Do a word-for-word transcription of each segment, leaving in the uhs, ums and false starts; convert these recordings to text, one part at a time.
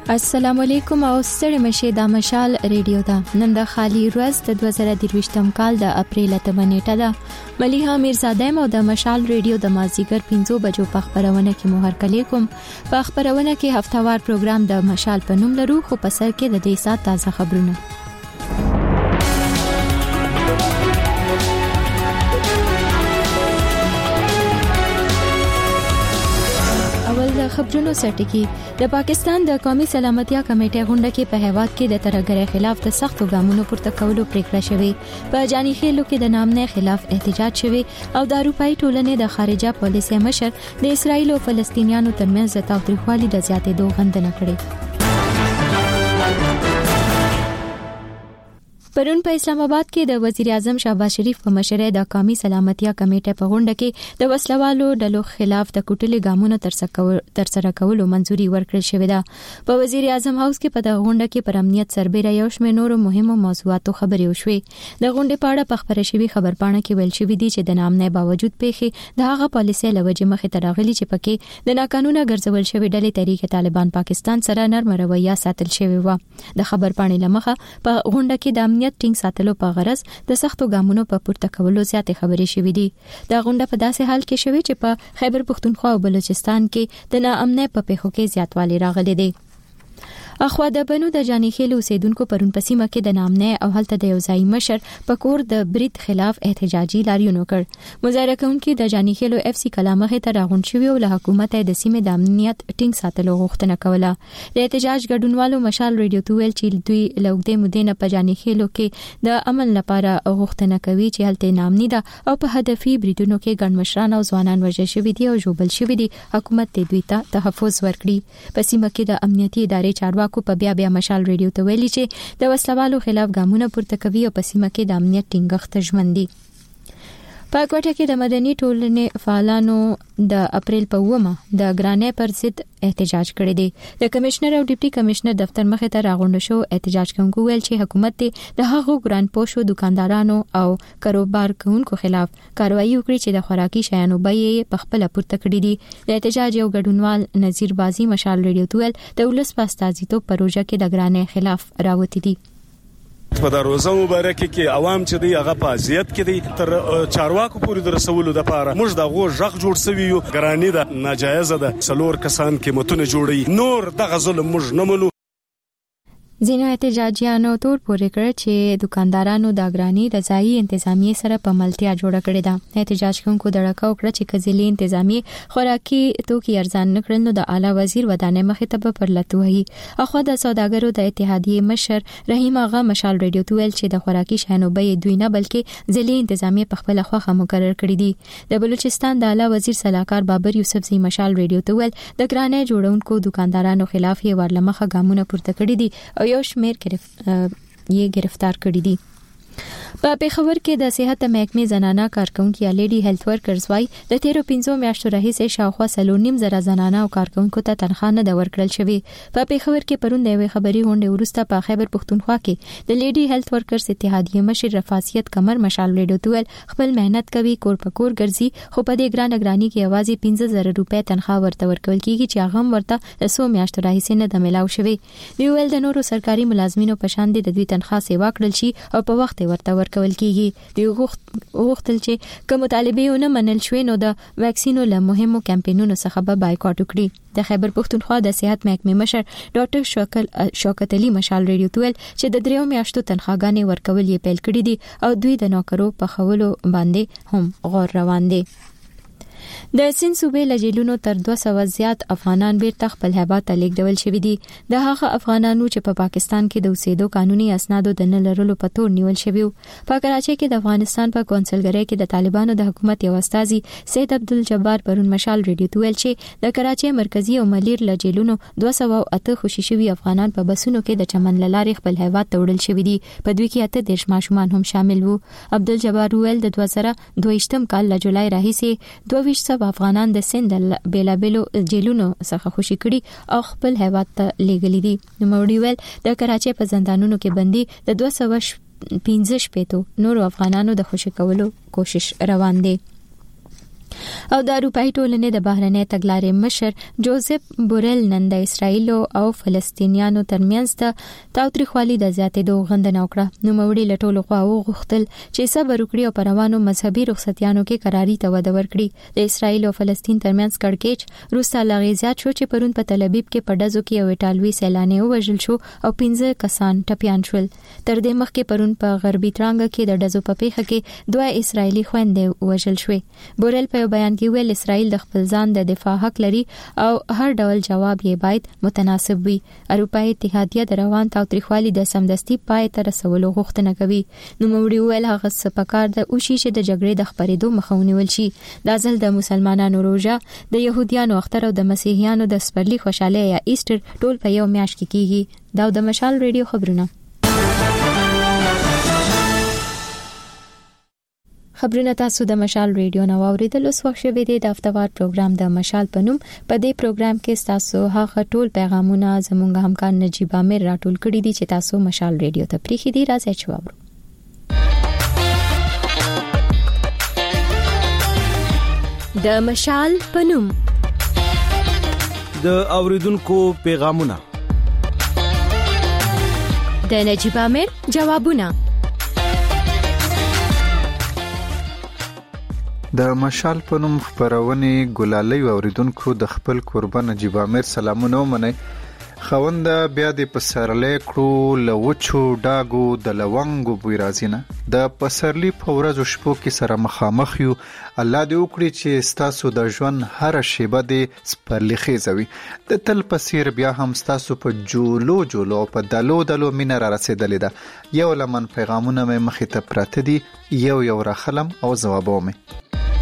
السلام علیکم او ستړي مشه د مشال ریډیو دا نن د خالی ورځ د دوه زره درویشتم کال د اپریل اتمه نیټه ده ملیحه میرزاده مو د مشال ریډیو د مازیګر پنځو بجو په خبرونه کې مو هرکلی کوم په خبرونه کې هفتهوار پروګرام د مشال په نوم لرو خو په سر کې د دې سات تازه خبرونه خبرونو سرټکی د پاکستان د قومي سلامتیا کمیټې غونډه کې په هیواد کې د ترهګرۍ خلاف د سختو ګامونو پورته کولو پریکړه شوې په جاني خېلو کې د نامنه خلاف احتجاج شوی او د اروپאי ټولنې د خارجه پالیسي مشر د اسرایل او فلسطینیانو ترمنځ د تاوتریخوالي د زیاتېدو غندنه کړې پرون په اسلام آباد کې د وزیر اعظم شهباز شریف په مشرۍ د قومي سلامتیا کمیټې په غونډه کې د وسلوالو ډلو خلاف د کوټلې ګامونو تر سره کولو منځوري ورکړل شوې ده په وزیر اعظم هاوس کې په د غونډه کې پر امنیت سربېره یو شمېر نورو مهمو موضوعاتو خبرې وشوې د غونډې په اړه په خبره شوی خبرپاڼه کې ویل شوی دی چې د نامنه باوجود پیښې د هغه پالیسۍ لوجه مخې ته راغلي چې پکې د ناقانونه ګرځول شوی ډلې طریق طالبان پاکستان سره نرم رویه ساتل شوی و د خبرپاڼې لمخه په غونډه کې د امنیت ټینګ ساتلو په غرض د سختو ګامونو په پورته کولو زیاتې خبرې شوې دي دا غونډه په داسې حال کې شوې چې په خیبر پختونخوا او بلوچستان کې د ناامنۍ په پیښو کې زیاتوالی راغلی دی اخوا د بنو د جاني خېلو اوسیدونکو پرون پسیمه کې د نامنه او هلته د یو ځای مشر په کور د برید خلاف احتجاجي لاریون وکړ مظاهره کوونکي د جاني خېلو اف سي کلامه ته راغون شوی او له حکومت د سیمې د امنیت ټینګ ساتلو غوښتنه کوله د احتجاج ګډونوالو مشال ریډیو ته ویل چې دوی لوګدې مدینه په جاني خېلو کې د امن لپاره غوښتنه کوي چې هلته نامني ده او په هدفي بریدونو کې ګڼ مشران او ځوانان وژل شوي دي او ژوبل شوي دي حکومت ته دوی ته تحفظ ورکړي په سیمه کې د امنیتي ادارې چارواکي کو په بیا بیا مشال ریډیو ته ویلي چې د وسلوالو خلاف ګامونه پورته کوي او په سیمه کې د امنیت ټینګښت ژمن دي په کوټه کې د مدني ټولنې فعالانو د اپریل په اومه د ګرانې پر ضد احتجاج کړی دی د کمشنر او ډیپټي کمشنر دفتر مخې ته راغونډ شو احتجاج کوونکو ویل چې حکومت د هغو ګران پوښو دکاندارانو او کاروبار کوونکو خلاف کاروایی وکړي چې د خوراکي شیانو بیې په خپل پورته کړې دي د احتجاج یو ګډونوال نذیر بازی مشال ریډیو ته ویل د ولس په استازیتوب پروژه کې د ګرانې خلاف راوتی دي په د روزه مبارکه کې عوام چې دی هغه په اذیت کې دی تر چارواکو پورې د رسولو د لپاره موږ د غو ژغ جوړ سوي یو ګرانی ده ناجایزه ده څلور کسان کې متونه جوړي نور د غزل موږ نه منو ځینو احتجاجیانو تور پورې کړ چې دکاندارانو د اګرانی د ځایي انتظامی سره په ملتیا جوړه کړې ده احتجاج کوونکو دړکا وکړه چې کزلی انتظامی خوراکي توکي ارزان نکړل نو د اعلی وزیر ودانې مخې ته پر لټوي اخو د سوداګرو د اتحادیې مشر رحیم اغا مشال ریډیو ته ویل چې د خوراکي شانو به دوی نه بلکې ځلی انتظامی په خپل خوخه مقرر کړی دي د بلوچستان د اعلی وزیر صلاحکار بابر یوسف زی مشال ریډیو ته ویل د ګرانې جوړونکو دکاندارانو خلاف یې ورلمخه ګامونه پورته کړی دي او یو شمیر گرفت یې گرفتار کړی دي په پیښور کې د صحت محکمې زنانه کارکونکو یا لیډي هیلث ورکرز وايي د تیرو پنځو میاشتو راهیسې شاوخوا سلور نیم زره زنانه او کارکونکو ته تنخواه نه ورکړل شوی په پیښور کې پرون د یوې خبري غونډې وروسته په خیبر پختونخوا کې د لیډي هیلث ورکرز اتحادیې مشر رفاسیت کمر مشال ریډیو ته ویل خپل مهنت کوي کور په کور ګرځي خو په دې ګران اګرانی کې یوازې پنځه زره روپۍ تنخواه ورته ورکول کیږي چې هغه ورته د څو میاشتو راهیسې نه د ملاو شوی دی ویل د نورو سرکاري ملازمینو په شان دي د دوی تنخواه سیوا کړل شي او په وخت ورته ورکول کیږي دی وغوښتل چې کوم مطالبه ونه منل شوی نو د ویکسینو له مهمو کمپاینونو څخه به بایکاټ وکړي د خیبر پختونخوا د صحت محکمې مشر ډاکټر شوکل شوکت علي مشال ریډیو ته ویل چې د دریو میاشتو تنخواګانې ورکول یې پیل کړی دي او دوی د نوکرو په خولو باندې هم غور روان دي د سین صوبې لجیلونو تر دوه سوه زیات افغانان بیرته خپل هیواد ته لیږدول شوي دي د هغه افغانانو چې په پاکستان کې د اوسېدو قانوني اسنادو د نه لرلو په تور نیول شوي په کراچۍ کې د افغانستان په کونسلګرۍ کې د طالبانو د حکومت یو استازي سید عبدالجبار پرون مشال ریډیو ته ویل چې د کراچۍ مرکزی او ملیر لجیلونو دوه سوه اته خوشي شوي افغانان په بسونو کې د چمن لارې خپل هیواد ته وړل شوي دي په دوی کې اته دیرش ماشومان هم شامل وو عبدالجبار ویل د دوه زره دوهشتم کال له جولای راهیسې دوه ویشت افغانان د سند بیلابلو جیلونو څخه خوشي کړي او خپل هیواد ته لیږلي دي نو موري ویل د کراچۍ په زندانونو کې بندي د دوه سوه پنځه شپېتو نورو افغانانو د خوشي کولو کوشش روان دي او د اروپאי ټولنې د بهرنۍ تګلارې مشر جوزف بورل نن د اسرایل او فلسطینیانو ترمنځ د تاوتریخوالي د زیاتېدو غندنه وکړه. نو موري لټول خو غوښتل چې صبر وکړي او پروانو مذهبي رخصتیانو کې قراري ته وده ورکړي. د اسرایل او فلسطین ترمنځ کړکېچ روسا لغیزات شو چې پرون په تل ابیب کې په ډزو کې یو ایټالوي سیلانی وژل شو او پنځه کسان ټپيان شول. تر دې مخکې پرون په غربي ترانګ کې د ډزو په پیښه کې دوه اسرایلی خويندې وژل شوې. بورل په بیان کې ویل اسرائیل د خپل ځان د دفاع حق لري او هر ډول جواب یې باید متناسب وي. اروپאי اتحادیه د روان تاوتریخوالي د سمدستي پای ته رسولو غوښتنه کوي. نو موري ویل هغه سپکار د اوشي چې د جګړې د خبرېدو مخه ونیول شي. د ځل د مسلمانانو روزه د يهوديانو اختر او د مسیحیانو د سپرلی خوشاله یا ایسټر ټول په یو میاشت کې کیږي. دا د مشال ریډیو خبرونه. خبرونه تاسو د مشال ریډیو نو اوریدل اوس وخت شوه د هفتوار پروګرام د مشال پنوم. په دې پروګرام کې تاسو هغه ټول پیغامونه زموږ همکار نجیب امیر راټول کړي دي چې تاسو مشال ریډیو ته پریخي دي. راځي چې واورو. د مشال پنوم د اوریدونکو پیغامونه د نجیب امیر جوابونه. د مشال په نوم خبرونه ګلالۍ اوریدونکو د خپل قربان نجیب امیر سلامونه ومني. خوند بیا د پسرلې کړو لوچو ډاګو د لونګو بوی رازینه د پسرلی په ورځو شپو کې سره مخامخ یو. الله دې وکړي چې ستاسو د ژوند هر شیبه دې سپرلی خېزوي. د تل پسیر بیا هم ستاسو په جولو جولو په دلو دلو مینه را رسیدلې ده. یو لمن پیغامونه مې مخې ته پراته دي، یو یو راخلم او ځوابو مې.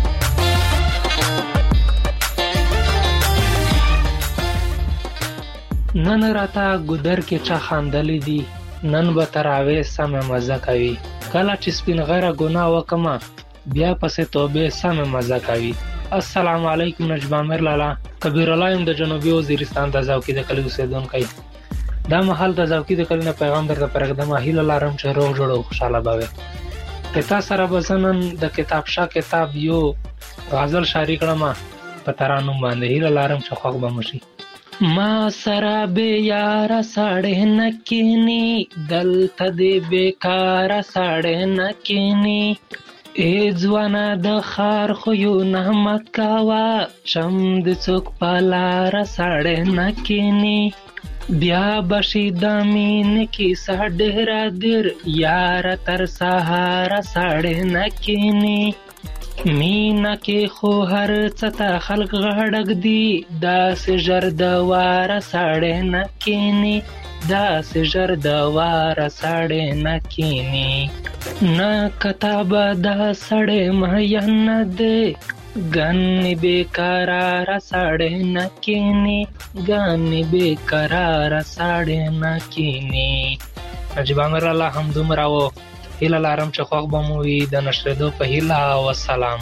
نن راته ګودر کې چا خاندلې دي، نن به تراوی سمه مزه کوي. کله چې سپین غره ګناه وکما بیا پسې توبه سمه مزه کوي. السلام علیکم نجیب امیر لالا. کبیر الله د جنوبي وزیرستان د زاوکی د کلی اوسیدونکی. دا محل د زاوکی د کلی نه پیغام درته پرېږدم. هیله لرم چې روغ جوړ او خوشاله به کتا سره بزنن د کتاب شاه کتاب یو غزل شاعري کړم په ترانو باندې. هیله لرم چې خوښ به مشي. ما سره به یار ساړه نکینی دلته دې بیکار ساړه نکینی. ای ځوانه د خار خو یو نه مکوا چم د څوک پالار ساړه نکینی. بیا بشي د مين کې ساډه را در یار تر سهار ساړه نکینی. مینا کې خو هر څتا خلق غړګ دی داس جر د وار ساړه نکینی. داس جر د وار ساړه نکینی. نا کتاب د سړې مهین دې ګن بیقرار ساړه نکینی. ګن بیقرار ساړه نکینی. نجیب امیر الله هم دومره و. هیله لرم چې خوښ به مو وي. د نشریدو په هیله او السلام.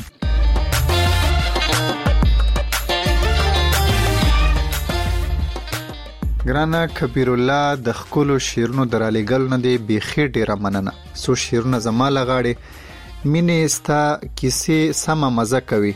ګرانه کبیر الله د خپل شیرونو درالېګل نه دی بيخي ډیره مننه. سو شیرونه زما لغاړي مینې ستا کیسې سم مزه کوي.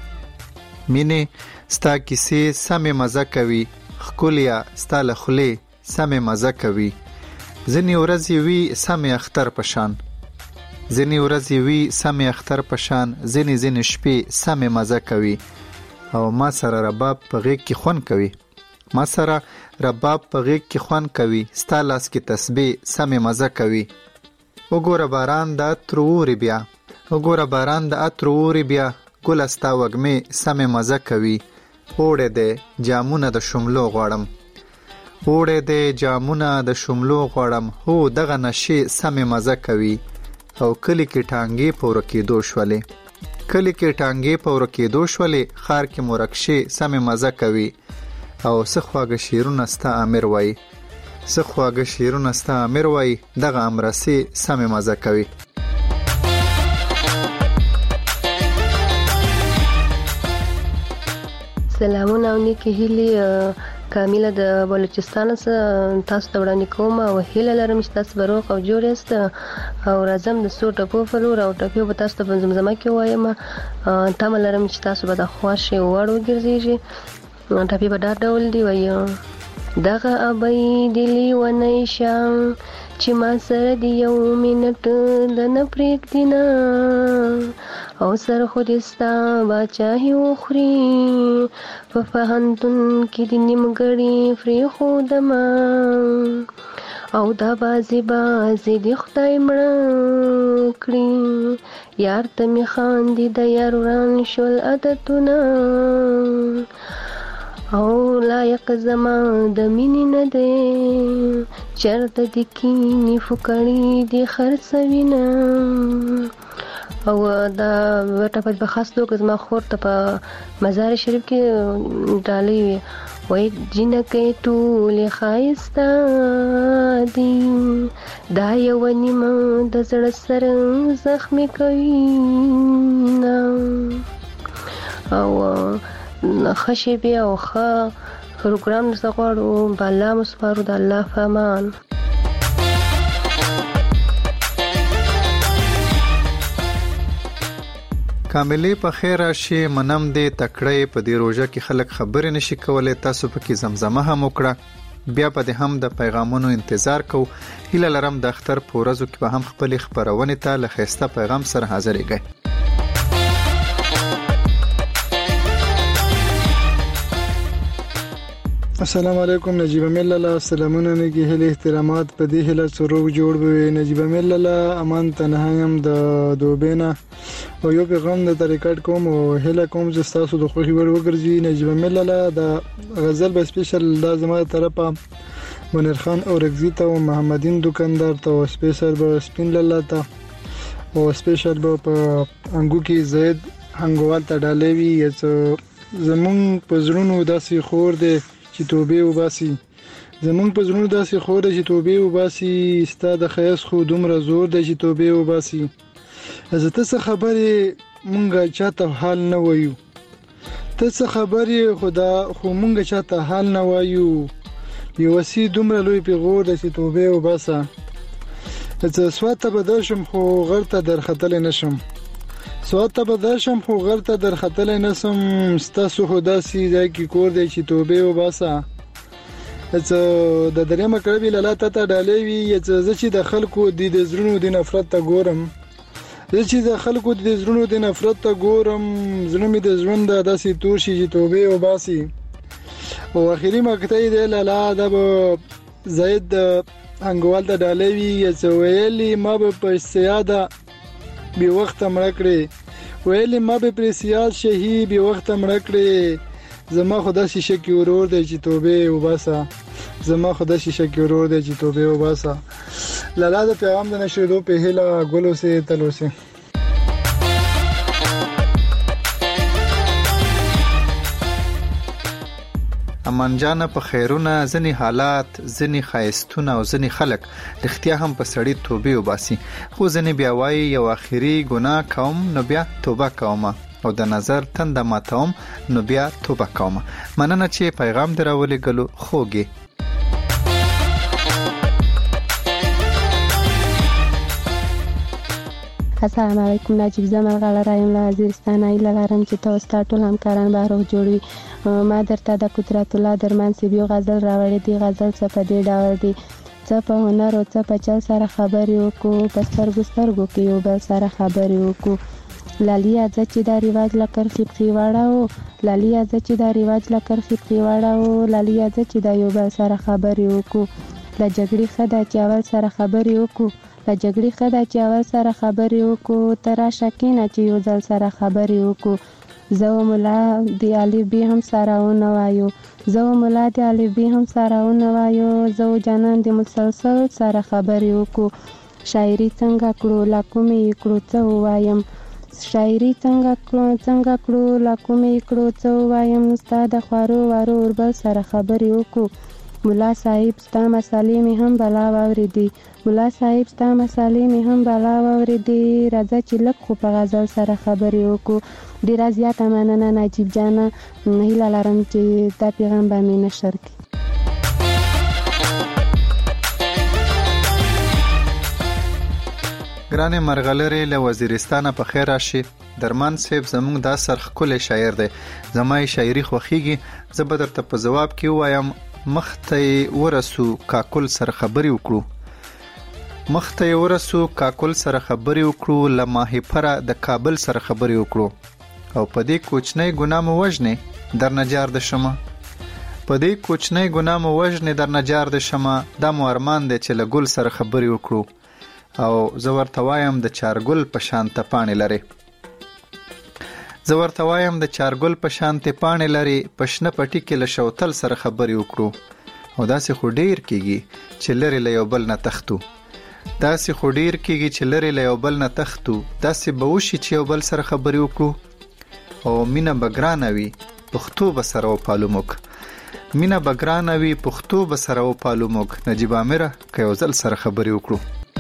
مینې ستا کیسې سم مزه کوي. خولیا ستا لخلې سم مزه کوي. ځنی ورځې وی سم اختر پشان. ځنی ورځې وی سم اختر پشان. ځنی ځنی شپې سم مزه کوي. او ما سره رباب په غیږ کې خون کوي. ما سره رباب په غیږ کې خون کوي. ستا لاس کې تسبیح سم مزه کوي. وګوره باران د اتروري بیا. وګوره باران د اتروري بیا. ګل استا وګمه سم مزه کوي. اوړه دې جامونه د شملو غواړم. اوړه دې جامونه د شملو غواړم. هو دغه نشي سم مزه کوي. او کلی کې ټانګې پور کې دوشولې. کلی کې ټانګې پور کې دوشولې. خار کې مرکشي سم مزه کوي. او سخواګه شیرونه ستا امیر وای. سخواګه شیرونه ستا امیر وای. دغه امرسي سم مزه کوي. سلامونه او نیکی هیلی کامله د بلوچستان څخه تاسو ته وړاندې کوم او هیله لرم چې تاسو به روغ او جوړ یاست او راځم د څو ټکو په لور او ټکو به تاسو ته په زمزمه کې وایم. تمه لرم چې تاسو به د خوښې وړ وګرځئ. ټپې په دا ډول دی وایي: دغه ابۍ دې لیونی شه چې ما سره د یو منټ د نه پرېږدي نه او سر خو دې ستا باچاهي وخوري په پوهنتون کې د نیمګړي پرېښودمه او دا بازي بازي د خدای مړه کړي. یار ته مې خاندي د یار وران شول عادتونه او لایق زما د مینې نه دی چرته د کینې فکړې د خرڅوینه. او دا ټپه په خاص توګه زما خور ته په مزار شریف کې ډالۍ وي. وای جنکې ټولې ښایسته دي دا یو نیمه د زړه سره زخمي کوي نه او ښه شیبې او ښه پروګرام درته غواړو. په الله مو سپارو. د الله په امان. کاملې په خیر راشي. منم دې تکړه په دې روژه کې خلک خبرې نشي کولای. تاسو پکې زمزمه هم وکړه. بیا په دې هم د پیغامونو انتظار کو. هیله لرم د اختر په ورځو کې به هم خپل خبرونه ته له خسته پیغام سره حاضرېږئ. السلام علیکم. نجیب مللا سلامونه نگی هله احترامات په دې هله سروغ جوړ وي. نجیب مللا امان تنهایم د دوبینا او یو پیغام د طریقات کوم او هله کوم چې تاسو د خوخي ور وګرځي. نجیب مللا د غزل به سپیشل لازمه طرفه منیر خان او رغزی ته او محمدین دکاندار ته او سپیشل به سپین لاله ته او سپیشل به په انګو کې زید هنګوال ته ډالوي. زمون پزړونو داسې خور دی چې توبه وباسي. زمون په زړونو داسې خور دی چې توبه وباسي. ستا د خیاس خو دومره زور دی چې توبه وباسي. از ته څه خبرې مونږه چاته حال نه وایو. ته څه خبرې خدا خو مونږه چاته حال نه وایو. بیوسی دومره لوی پیغور دی چې توبه وباسه. زه سواته بدرشم خو غرته درختل نشم. سواته بدرشم خو غرته درختل نشم. ستاسو خداسي ځای کې کور دی چې توبه وباسه. زه د درېمه کړبي لاله ته ډالې وي. زه چې د خلکو د زړونو د نفرت ته ګورم. زه چې د خلکو د زړونو د نفرت ته ګورم. زړه مې د ژوند داسې تور شي چې توبه وباسي. او اخیری مقطع دی لاله د زید انګوال ته ډالې وي. زه ویلي ما به په سیاده بی وخت مړ کړې. ویلې ما به پر سیاست شهي بی وخت مړ کړې. زما خدا شیشه کې ورور دی چې توبه وباسه. زما خدا شیشه کې ورور دی چې توبه وباسه. لاله د پیغام د نشریدو په هیله ګلو سه تلو سه. امان جان په خیرونه ځنی حالات ځنی خایستونه او ځنی خلک اختیار هم په سړی توبه وباسي. خو ځنی بیا وایي یو اخیری ګناه کوم نو بیا توبه کوم او د نظر تند ماتوم نو بیا توبه کوم. مننه چې پیغام دراولې ګلو خوږي. السلام علیکم. نجیب زمل غلا رایم له وزیرستان. ایله لرم چې تاسو ټول همکاران به روغ جوړوي. ما درته د قدرت الله درمان سیبیو غزل راوړې دي. غزل څه په دې ډول دي: څه په هنر او څه په چل سره خبرې وکړو. په سترګو سترګو کې یو بل سره خبرې وکړو. لالیا ځه چې دا رواج لکر خیبخي واړو. لالیا ځه چې دا رواج لکر خیبخي واړو. لالیا ځه چې دا یو بل سره خبرې وکړو. له جګړې ښه ده چې اول سره خبرې وکړو. له جګړې ښه ده چې اول سره خبرې وکړو. ته راشه کېنه چې یو ځل سره خبرې وکړو. زه و ملا د الف ب هم سره ونوایو. زه و ملا د الف ب هم سره ونوایو. زه و جانان د مسلسل سره خبرې وکړو. شاعري څنګه کړو لا کومې کړو څه ووایم. شاعري څنګه کړو څنګه کړو لا کومې کړو څه ووایم. ستا د خوارو وارو اوربل سره خبرې وکړو. ملا صاحب ستا مسالې مې هم بلا واورېدې ملا صاحب ستا مسالې مې هم بلا واورېدې راځه چې لږ خو په غزل سره خبرې وکړو. ډېره زیاته مننه نجیب جانه، هیله لرم چې دا پیغام به مې نشر کړي. ګرانې مرغلرې له وزیرستانه په خیر راشي. درمان صاحب زموږ دا سر ښکلی شاعر دی، زما یې شاعري خوښیږي. زه به درته په ځواب کې ووایم مخ ته یې ورسو کاکل سره خبرې وکړو مخ ته یې ورسو کاکل سره خبرې وکړو له ماهیپره د کابل سره خبرې وکړو او په دې کوچنۍ ګناه مو وژنې در نجار د شمه په دې کوچنۍ ګناه مو وژنې در نجار د شمه دا مو ارمان دی چې له ګل سره خبرې وکړو او زه ورته وایم د چارګل په شانته پاڼې لري زه ورته وایم د چارګل په شانته پاڼې لري په شنه پټي کې له شوتل سره خبرې وکړو او داسې خو ډیر کېږي چې لري له یو بل نه تختو داسې خو ډیر کېږي چې لري له یو بل نه تختو داسې به وشي چې یو بل سره خبرې وکړو او مینه به ګرانه وي پښتو به سره وپالو موږ مینه به ګرانه وي پښتو به سره وپالو موږ نجیب امره که یو ځل سره خبرې وکړو.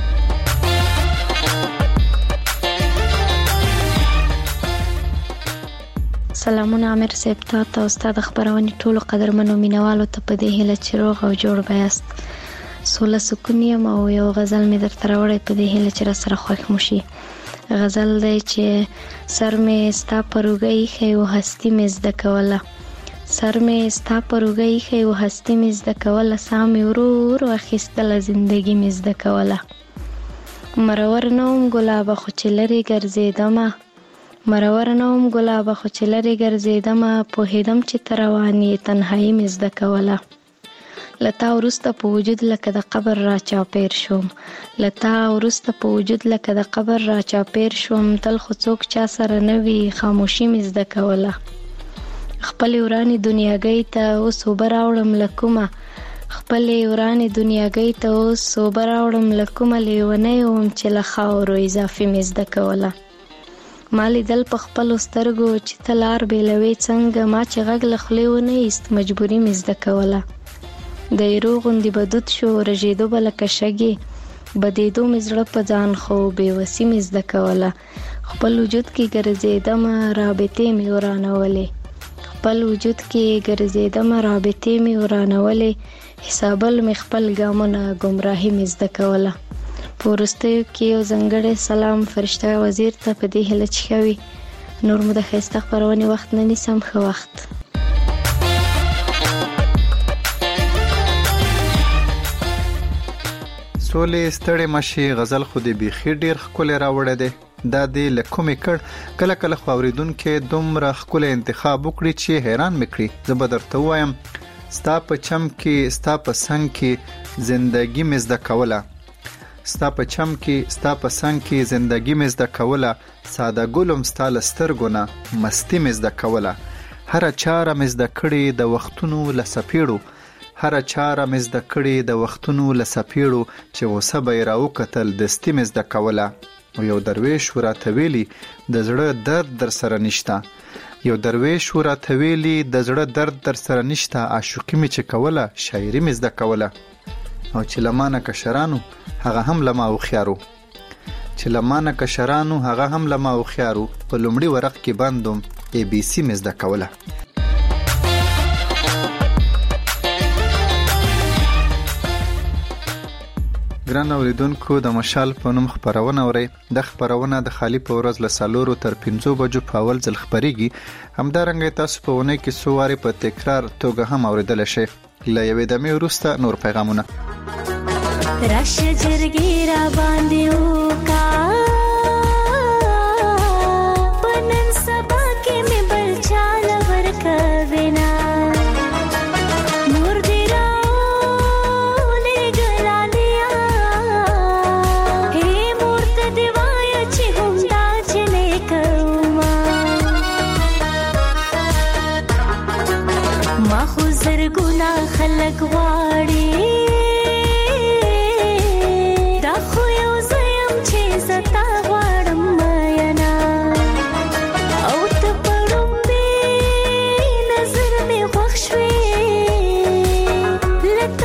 سلامونه عامر صاحب ته او استاد خبرونې ټولو قدرمنو مینوالو ته په دې هیله چې روغ او جوړ بیاست. سوله سکون یم او یو غزل مې درته راوړی په دې هیله چې را سره خوښ مو شي. غزل دی چې سر مې ستا پر اوږه ایښی و هستي مې زده کوله سر مې ستا پر اوږه ایښی و هستي مې زده کوله ساه مې ورو ورو اخیستله زندګي مې زده کوله مرور نه وم ګلابه خو چې لرې ګرځېدمه مرور نه وم ګلابه خو چې لرې ګرځېدمه پوهېدم چې ته روان یې تنهایي مې زده کوله له تا وروسته په وجود لکه د قبر را چاپېر شوم له تا وروسته په وجود لکه د قبر را چاپېر شوم تل خو څوک چا سره نه وي خاموشي مې زده کوله خپلې ورانې دنیاګۍ ته اوس اوبه راوړم له کومه خپلې ورانې دنیاګۍ ته اوس اوبه راوړم له کومه لیونی وم چې له خاورو اضافي مې زده کوله ما لیدل په خپلو سترګو چې ته لار بېلوې څنګه ما چې غږ له خولې ونه ایست مجبوري مې زده کوله د ایرو غوندې به دود شو رژېدو به لکه شګې بدېدو مې زړه په ځان خو بېوسي مې زده کوله خپل وجود کې ګرځېدمه رابطې مې ورانولې خپل وجود کې ګرځېدمه رابطې مې ورانولې حسابل مې خپل ګامونه ګمراهي مې زده کوله په وروستیو کې یو ځانګړی سلام فرشته وزیر ته په دې هیله چې ښه وي نور مو د ښایسته خپرونې وخت نه نیسم ښه وخت. سولې ستړې مشي غزل خو دې بیخي ډېر ښکلی راوړی دی دا دې له کومې کړ کله کله خو اورېدونکي دومره ښکلی انتخاب وکړي چې حیران مې کړي. زه به درته ووایم ستا په چم کې ستا په څنګ کې زندګي مې زده کوله ستا په چم کې ستا په څنګ کې زندګي مې زده کوله ساده ګلم ستا له سترګو نه مستي مې زده کوله هره چاره مې زده کړې د وختونو له څپېړو هره چاره مې زده کړې د وختونو له څپېړو چې غوسه به یې راوکتل دستي مې زده کوله او یو درویش راته ویلي د زړه درد در سره نشته یو درویش راته ویلي د زړه درد در سره نشته عاشقي مې چې کوله شاعري مې زده کوله او چې له مانه کشرانو هغه هم له ما هوښیارو چې له مانه کشرانو هغه هم له ما هوښیارو په لومړي ورق کې بندوم ای بي سي مې زده کوله. ګران اوریدونکو د مشال په نوم خپرونه اورئ. د خپرونه د خالی په ورځ له څلورو تر پنځو بجو په اول ځل خپریږي. همدارنګه تاسو په اونۍ کې څو وارې په تکرار توګه هم اوریدلی شئ. له یوې دمې وروسته نور پیغامونه. راشه جرګې را باندې وکا په نن سبا کې مې بل چاله ورکوي نه نور دې راولېږله لیا هې مور ته دې وایه چې همدا جنې کومه ما خو زرګونه خلک غواړي Let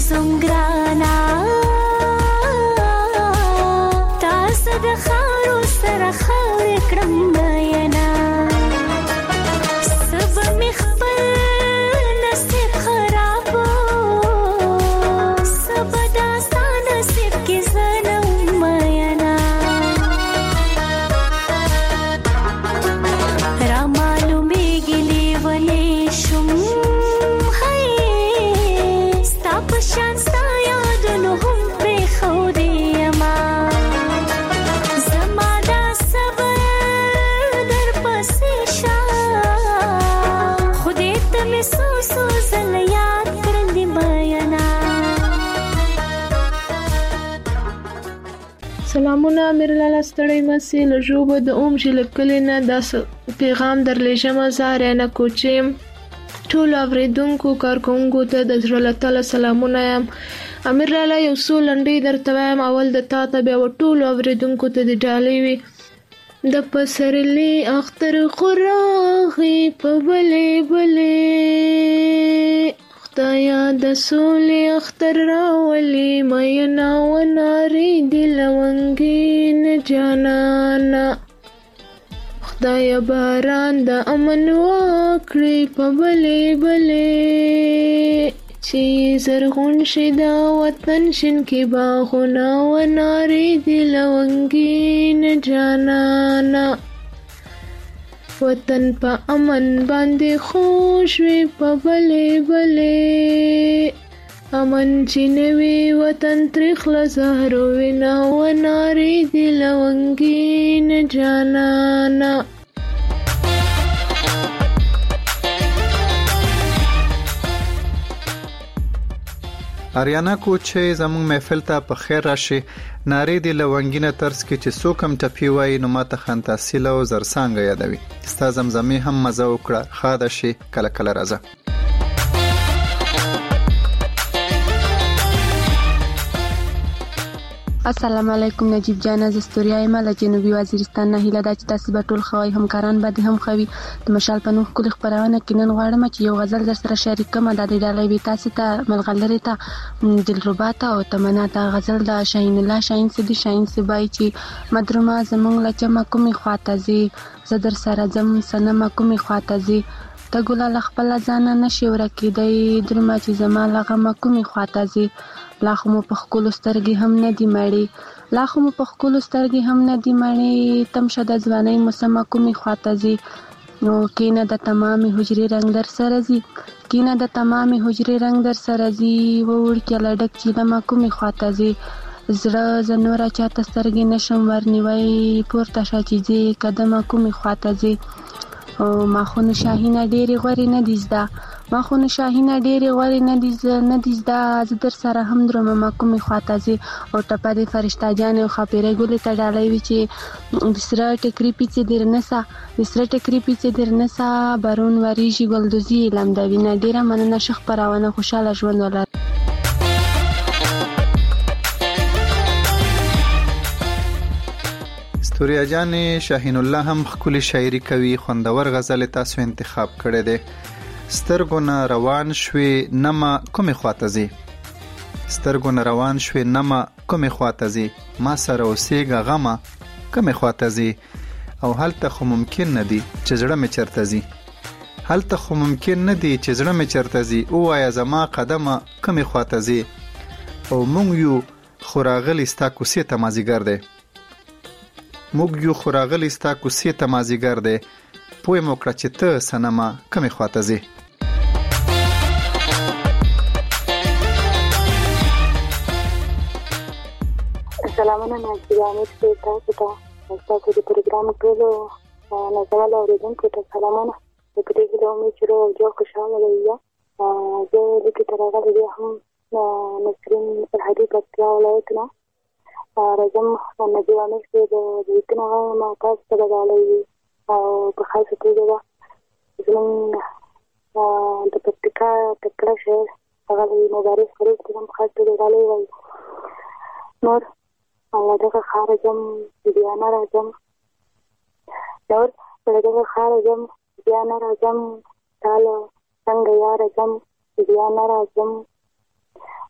سنگرانا تاسو د خارو سره خاور کړم مینا سب می خپل نصیب خرابو سب داستا نصیب کې زنه مینا را معلومیږي لیونې شم شان ستا یادونو هم پرې خودې یما زما دا صبر در پسې شه خدای ته مې څو څو ځله یاد کړل دي مینا سلامونه میرلاله ستړی مسې له ژوبه د اوم چې له کلي نه دا پیغام درلیږمه زه ریانه کوچی یم ټولو اورېدونکو کارکوونکو ته د زړه له تله سلامونه یم امیر لاله یو څو لنډۍ درته وایم اول د تا ته بیا و ټولو اورېدونکو ته د ډالۍ وي د پسرلي اختر خو راغی په بلې بلې خدایه د سولې اختر راولي مینا ونارې دي لونګین جانانه خدای باران د امن وکړي په بلې بلې چې زرغون شي دا وطن شین کې باغونه ونارې دي لونګین جانانه وطن په امن باندې خوش وي په بلې بلې امن چې نوي وطن ترخله زهرو وینا ونارې دي لونګین جانانه اریانا کوچی زموږ محفل ته په خیر راشي نارې دی لونګینه ترس کې چې څوک هم ټپی وای نو ماته خنتاسیله او زرسانګه یادوي ستا زمزمې هم مزه وکړه خاده شي کله کله راځه السلام علیکم نجیب جان از استوریا یم له جنوبي وزیرستان نه هیله ده چې تاسو به ټول خوای همکاران به هم خوي د مشال په نوم کلی خبرونه کې نن غواړم چې یو غزل در سره شریک کوم د دې ډالۍ به تاسو ته ملغلره ته دلربا ته او تمنا ته غزل د شاهین الله شاهین سیدی شاهین سبای چې مدرما زمونږ لچما کومي خاطزي زدر سره زم سنما کومي خاطزي ته ګل خپل ځان نشي ورکیدای درما چې زما لغه کومي خاطزي لا خو مو په خپل سترګې هم نه دی مړی لا خو مو په خپل سترګې هم نه دی مړی تم شد ځواني مسما کومي خاطزي نو کینه د تمامي حجري رنگ در سره زی کینه د تمامي حجري رنگ در سره زی وړ کې لډک چې لما کومي خاطزي زړه زنورا چاته سترګې نشم ورنیوي پورته شاچې قدمه کومي خاطزي او ماخونه شاهینه ډېری غوري نه دیزدا ماخونه شاهینه ډېری غوري نه دیز نه دیزدا زدر سره هم درمه ما کومي خاطزي او ټپه دي فرشتہ جان او خپيره ګولې ته ډالۍ وی چې د سره ټکری پیڅ درنسا د سره ټکری پیڅ درنسا بارون وریږي ګلدوزي لم دا وینه ډیره مننه شخ پراونه خوشاله ژوند ولر استوریا جان شاهین الله هم خولي شاعري کوي خوندور غزل تاسو انتخاب کړی دی سترګونه روان شوي نما کومه خاطزي سترګونه روان شوي نما کومه خاطزي ما سره اوسېګه غما کومه خاطزي او هلته خو ممکن نه دي چې زړه مې چرته زی هلته خو ممکن نه دي چې زړه مې چرته زی او وایا زما قدمه کومه خاطزي او مونږ یو خوراغلی ستا کوسې ته مازیګر دی موږ یو خوراغلی ستا کوسې ته مازیګر دی پوه مو کړه چې ته سنما کومه خاطزي سلامونه نازیانه ته تاسو ته تاسو د پروګرام ټولو نازواله اوریدونکو ته سلامونه د دې ډول مې چې روغ جوړ خوشاله وي زه د دې ترغه دې هم نسرین الحدی پکتیا ولایتنا راځم نازیانه ته د دې کنه ما تاسو ته غواړم او په خاصه توګه زمون د پکتیا تکړه شهر هغه مبارک خروج کوم خاصه توګه غواړم نور الله دغه خارجم بیا نه راځم نور دغه خارجم بیا نه راځم تعالی څنګه یا راځم بیا نه راځم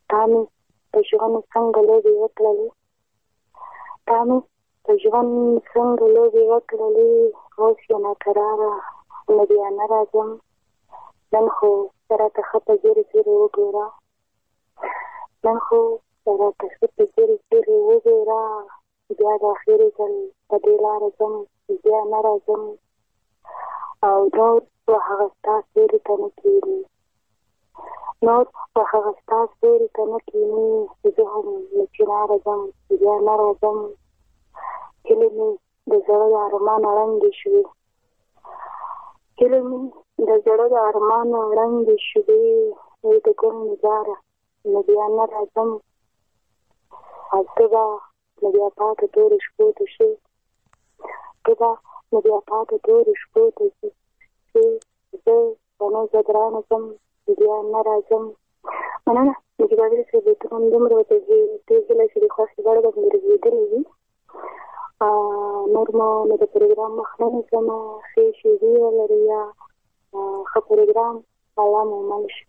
تا مې په ژوند څنګه لوبې وکړلې تا مې په ژوند څنګه لوبې وکړلې اوس یې ناکراره نه بیا نه راځم نن خو راته ښه په ځیرې ځیرې وګوره نن خو راته ښه په ځیرې ځیرې وګوره بیا د اخرې ځل په دې لاره ځم بیا نه راځم او نور په هغه ستا سیوري ته نه کښېني نور په هغه ستا سیوري ته نه کښېني زه هم له چناره ځم بیا نه راځم هیلې مې د زړه د ارمان ړنګې شوې هیلې مې د زړه د ارمان ړنګې شوې ای د ګل نګاره نه بیا نه راځم او ته به نه بیا پاته تورې شپو ته شي ته به نه بیا پاته تورې شپو ته شي زه به نو زه ګرانه ځم بیا نه راځم مننه نجیب عادل صاحب بیتونه دومره ورته دې هیله چې د خوښې وړ باندې رسېدلې وي نور مو نو د پروګرام مخ نه نیسم ښې شېبې ولري یا ښه پروګرام الله مو مل شه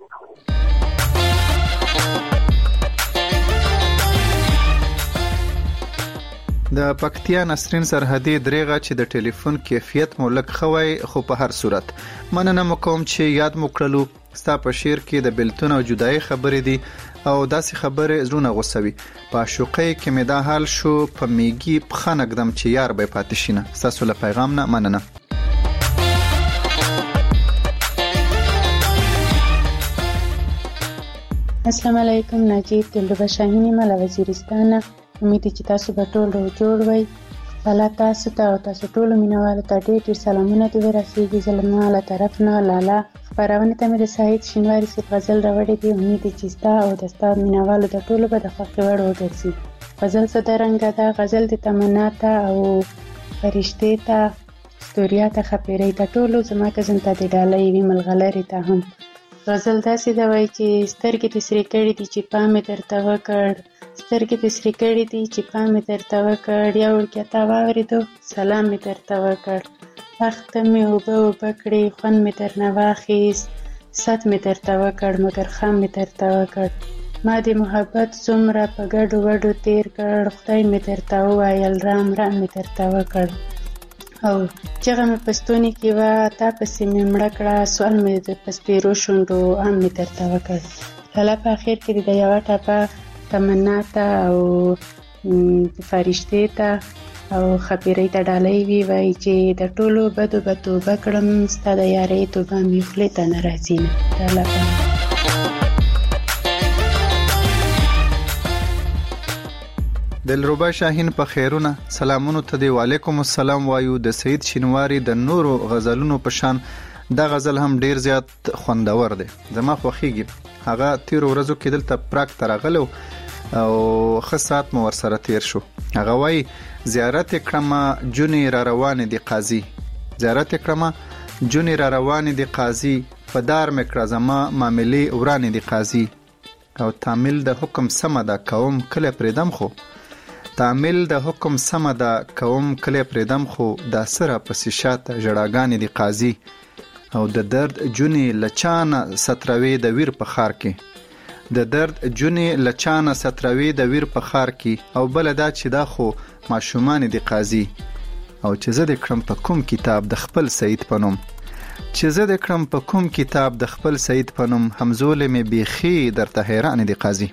د پکتیا نسرین سرحدي دریغه چې د ټلیفون کیفیت مو لږ خوای خو په هر صورت مننه مو کوم چې یاد مو کړلو ستا په شعر کې د بیلتون او جدای خبرې دي او داسې خبرې زړونه غوسوي په عاشقۍ کې مې دا حال شو په میږي پښه نږدم چې یار به پاتې شي نه ستاسو له پیغام نه مننه السلام علیکم نجیب دلربه شاهینی مله وزیرستان امید چې تاسو به ټول رو جوړ وئ الله تاسو ته او تاسو ټول مینوالو ته ډېر ډېر سلامونه دې ورسیږي زلمه له طرف نه لاله خبرونه ته مې د سعید شینواری صاحب غزل راوړې دي امید چې ستا او د ستا مینوالو د ټولو به د خوښې وړ وګرځي غزل څه د رنګه ده غزل د تمنا ته او فرشتې ته ستوریا ته خپېرې ته ټولو زما کزن ته د ډالۍ وي ملغلرې ته هم غزل داسې ده وایي چې سترګې دې سرې کړې دي چې پام مې درته وکړ سترګې دې سرې کړې دي چې پام مې درته وکړ یو ورکتا واورېدو سلام مې درته وکړ وخته مې اوبه اوبه کړې خوند مې درنه واخیست ست مې درته وکړ مګر خام مې درته وکړ ما د محبت څومره په ګډو وډو تیر کړ خدای مې درته وویل رام رام مې درته وکړ او چغه مې په ستوني کې وه تا پسې مې مړه کړه سوال مې د په سپېرو شونډو عام مې درته وکړ لاله په اخر کې د یوه ټپه تمنا ته او فرشتې ته او خپېرې ته ډالۍ وي وایي چې د ټولو بدو به توبه کړم ستا د یارۍ توبه مې خولې ته نه راځي نه لاله دلربا شاهین په خیرونه سلامونو ته دی وعلیکم السلام وایو د سید شینواری د نورو غزلونو په شان دا غزل هم ډیر زیات خوندور دی زما خوښیږي هغه تیر ورځو کې دلته پراک ترغلو او خاصات مو ورسره تیر شو هغه وای زیارت کړما جونې را روان دي قاضي زیارت کړما جونې را روان دي قاضي فدار مکړه زما معاملې وران دي قاضي او تعمیل د حکم سمدا قوم کله پردم خو تعمیل د حکم سمدا قوم کله پردم خو دا سره پسې شاته جړاګانې دي قاضي او د درد جونې لچانه ستروي د ویر په خار کې د درد جونې لچانه ستروي د ویر په خار کې او بل دا چې دا خو ماشومان دي قاضي او چې زه د کړم په کوم کتاب د خپل سید پنوم چې زه د کړم په کوم کتاب د خپل سید پنوم همزول مې بیخي درته حیران دي قاضي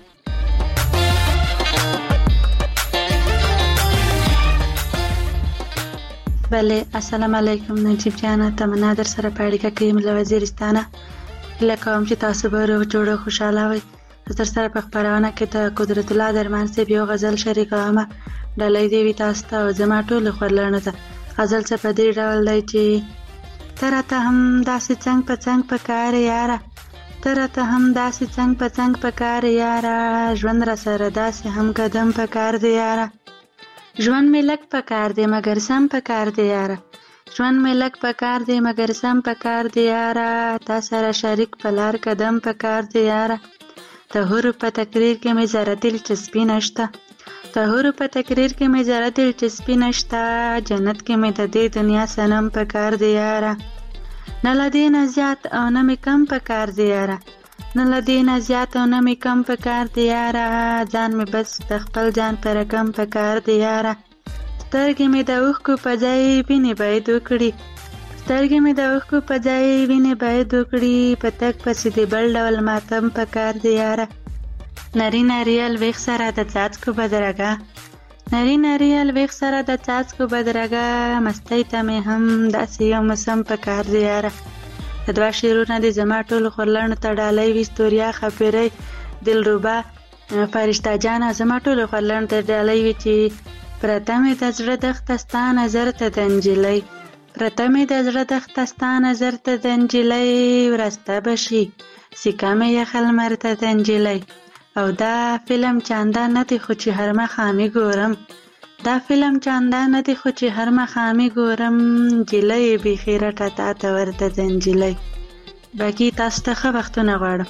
بله السلام علیکم نجیب جانا تمنا در سره پاړیکه کوم له وزیرستانه لکه چې تاسو به روغ جوړ خوشاله وي تر سره په خبرونه کې ته قدرت الله درمان سي یو غزل شریکامه ډلې دی وی تاسو ته زما ټول خورلنه ته غزل څه په دې ډول دی چې ترته هم داسې څنګه په څنګه په کار یاره ترته هم داسې څنګه په څنګه په کار یاره ژوند را سره داسې هم قدم په کار دی یاره ژوند مې لک په کار دی مګر سم په کار دی یاره ژوند مې لک په کار دی مګر سم په کار دی یاره تا سره شریک په لار قدم په کار دی یاره ته هر په تقریر کې مې زره دلچسپي نشته ته هر په تقریر کې مې زره دلچسپي نشته جنت کې مې د دې دنیا سنم په کار دی یاره نه له دې نه زیات او نه مې کم په کار دی یاره نه له دې نه زیات او نه مې کم په کار دی یاره، ځان مې بس د خپل ځان په رقم په کار دی یاره. سترګې مې د اوښکو په ځای وینې باید وکړي، سترګې مې د اوښکو په ځای وینې باید وکړي، په تګ پسې د بل ډول ماتم په کار دی یاره. نری نری الویخ سره د څاڅکو بدرګه، نری نری الویخ سره د څاڅکو بدرګه، مستۍ ته مې هم داسې یو موسم په کار دی یاره. د دوه شعرونه دي زما ټولو خورلڼو ته ډالۍ وي، ستوریا خبرې دلربا فرشته جانه، زما ټولو خورلڼو ته ډالۍ وي چې پرته مې د زړه دښته ستا نظر ته د نجلۍ، پرته مې د زړه دښته ستا نظر ته د نجلۍ، ورسته به شي سیکه مې یخه لمر ته د نجلۍ. او دا فلم چانده نه دی خو چې هر مخامې ګورم، دا فلم چانده نه دی خو چې هر مخامې ګورم، نجلۍ بیخي رټه تا ته ورته د نجلۍ. باقي تاسو ته ښه وختونه غواړم.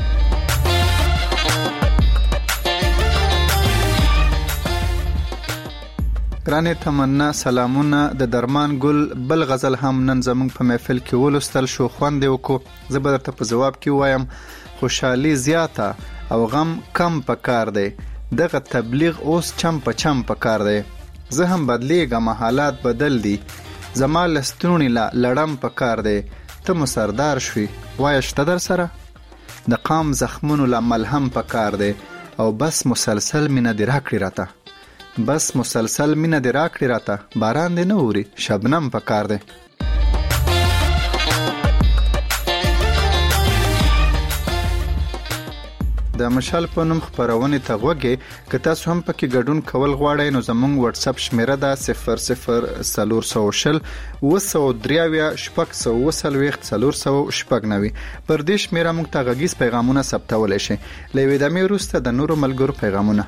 ګرانې تمنا سلامونه. د درمان ګل بل غزل هم نن زموږ په محفل کې ولوستل شو، خوند یې وکړو. زه به درته په ځواب کې وایم خوشحالي زیاته او غم کم په کار دی، دغه تبلیغ اوس چم په چم په کار دی. زه هم بدلیږم حالات بدل دي، زما لستونی لا لړم په کار دی. ته مو سردار شوي وایه شته در سره، د قام زخمونو لا ملهم په کار دی. او بس مسلسل مینه دې راکړي راته، بس مسلسل مینه دې راکړي راته، باران دې نه اوري شبنم په کار دی. د مشال په نوم خبرونې ته غوږی که تاسو هم پکې ګډون کول غواړئ نو زموږ واتس اپ شمیره ده صفر صفر څلور سوه شل اوه سوه درې اویا شپږ سوه اوه څلوېښت څلور سوه شپږ نوي. پر دې شمیره موږ ته غږیز پیغامونه ثبتولی شئ. له یوې دمې وروسته د نورو ملګرو پیغامونه.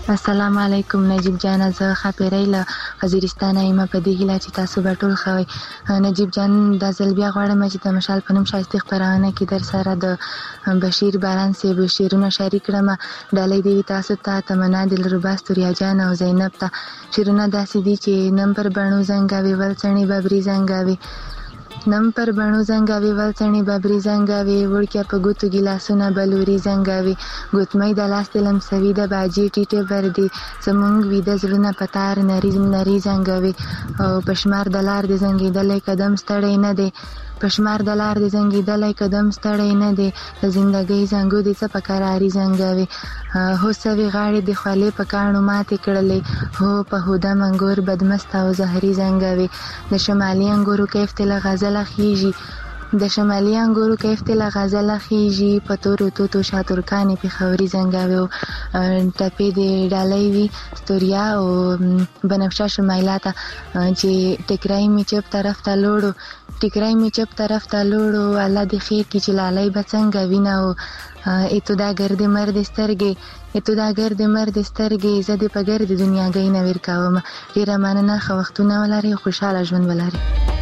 السلام علیکم نجیب جان، زه خاپیری له وزیرستان یم. په دې هیله چې تاسو به ټول ښه وئ. نجیب جان دا ځل بیا غواړم چې د مشال په نوم ښایستې خپرونه کې در سره د بشیر باران صاحب شعرونه شریک کړم. ډالۍ دې وي تاسو ته، تمنا دلربا ستوریا جان او زینب ته. شعرونه داسې دي چې نم پر بڼو زنګاوي ولڅنې ببري زنګاوي، نم پر بڼو زنګاوي ولڅنې ببري زنګاوي، وړکیه په ګوتو ګیلاسونه بلوري زنګاوي، ګوتمۍ د لاس د لمسوي د باجې ټیټې بردي، زمونږ ویده زړونه په تار نري نري زنګوي، او په شمار د لار د زنګېدلی قدم ستړی نه دی، په شمار د لار د زنګېدلی قدم ستړی نه دی، د زندګۍ زنګو دې څه په کراري زنګوي، هو سوي غاړې د خولې په کاڼو ماتې کړلې، هو په هودم انګور بدمست او زهري زنګوي، د شمالي انګورو کیف تې له غزله خیږي، د شمالي انګورو کیف تې له غزله خیږي، په تورو توتو شاترکانې پېښوري زنګوي، او ټپې د ډالۍ وي ستوریا او بنفشه شمایله ته چې ټکرای مې چپ طرف ته لوړو، ټکرای مې چپ طرف ته لوړو، الله دې خیر کړي چې لالی به څنګه وینه، او اتو دا ګرد مرد سترګې، اتو دا ګرد مرد سترګې، زه دې په ګرد دنیاګۍ نه ویر کوم. ډېره مننه، ښه وختونه ولرئ او خوشحاله ژوند ولرئ.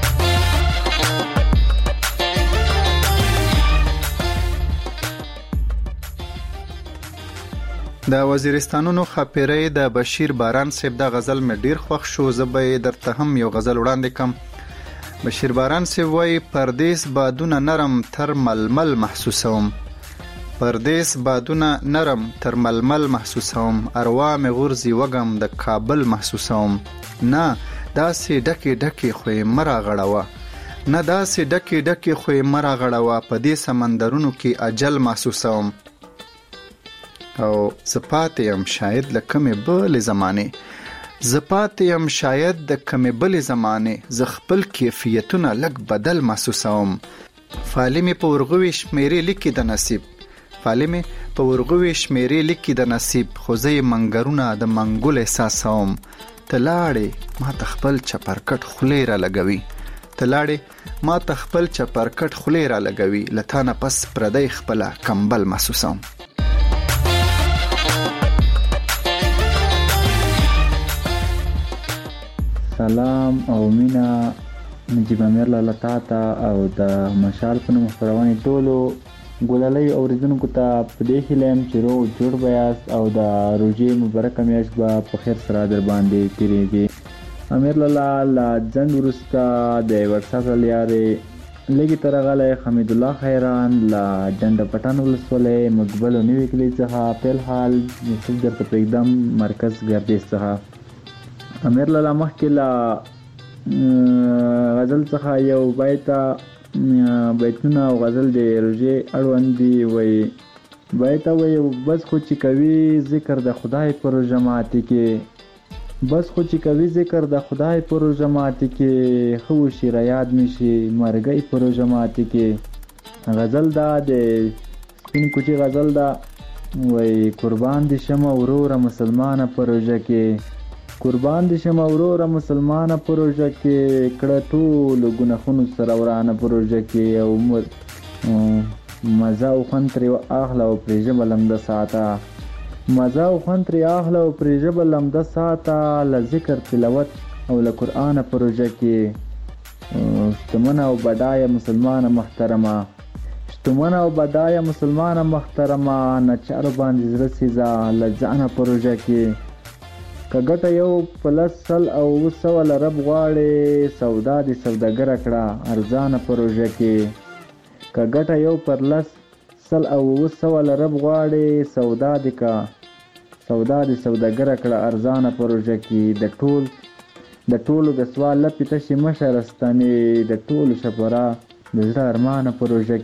د وزیرستانونو خاپیری د بشیر باران صاحب دا غزل مې ډیر خوښ شو. زه به درته هم یو غزل وړاندې کم. بشیر باران صاحب وایي پردیس بادونه نرم تر ململ محسوسوم، پردیس بادونه نرم تر ململ محسوسوم، اروا مې غورځي وږم د کابل محسوسوم، نه داسې ډکې ډکې خو یې مه راغړوه، نه داسې ډکې ډکې خو یې مه راغړوه، په دې سمندرونو کې اجل محسوسوم، او زه پاتې یم شاید له کمې بلې زمانې، زه پاتې یم شاید د کمې بلې زمانې، زه خپل کیفیتونه لږ بدل محسوسوم، فالې مې په ورغوي شمیرې لیکي د نصیب، فالې مې په ورغوي شمیرې لیکي د نصیب، خو زه یې منګرونه د منګول احساسوم، ته لاړې ما ته خپل چپرکټ خولې را لګوي، ته لاړې ما ته خپل چپرکټ خولې را لګوي، له تا نه پس پردی خپله کمبل محسوسوم. سلام او مینا نجیب امیر لاله تا ته او د مشال په نوم خپرونې ټولو ګلالۍ اوریدونکو ته په دې هیله یم چې روغ جوړ به یاست او د روژې مبارکه میاشت به په خیر سره در باندې تېرېږي. امیر لاله له ځنډ وروسته د وټساپ له لارې لږې ته راغلی حمید الله خیران له ډنډه پټان ولسوالۍ مقبل او نوي کلي څخه فی الحال یوسف درته پرېږدم مرکز ګردیز څخه. امیر لاله مخکې له غزل څخه یو بیته بیتونه او غزل د روژې اړوند دي. وایي بیته وایي بس خو چې کوي ذکر د خدای په روژه ماتې کې، بس خو چې کوي ذکر د خدای په روژه ماتې کې، ښه وشي را یاد مې شي مرګی په روژه ماتې کې. غزل دا د سپین کوچي غزل دا وایي قربان دي شمه وروره مسلمانه په روژه کې، قربان دي شمه وروره مسلمانه په روژه کې، کړه ټولو ګناهونو سره ورانه په روژه کې، او مزه او خوند ترې اخله او پرې ژبه لمده ساته، مزه او خوند ترې اخله او پرې ژبه لمده ساته، له ذکر تلاوت او له قرآنه په روژه کې. شتمنه او بډایه مسلمانه محترمه، شتمنه او بډایه مسلمانه محترمه، نه چارو باندې زړه سیزه له ځانه په روژه کې. که ګټه یو په لس سل او اوه سوه له رب غواړې، سودا دې سوداګره کړه ارزانه په روژه کې. که ګټه یو پر لس سل او اوه سوه له رب غواړې، سودا دې که سودا دې سوداګره کړه ارزانه په روژه کې. د ټول د ټولو د سوال لپې تشې مشه رستنې، د ټولو شپره د زړه ارمانه په روژه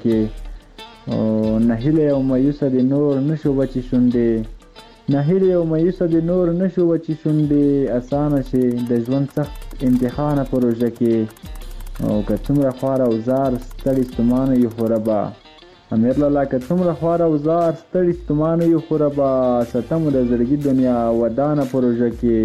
کې. نهیلی او مایوسه دې نور نشو بچې شونډې، نهیلی او مایوسه دې نور نشو بچې شونډې، اسانه شي د ژوند سخت امتحانه په روژه کې. او که څومره خوار او زار ستړي ستومانه یو خو ربه، امیر لاله که څومره خوار او زار ستړي ستومانه یو خو ربه، ستمو د زړګي دنیا ودانه په روژه کې.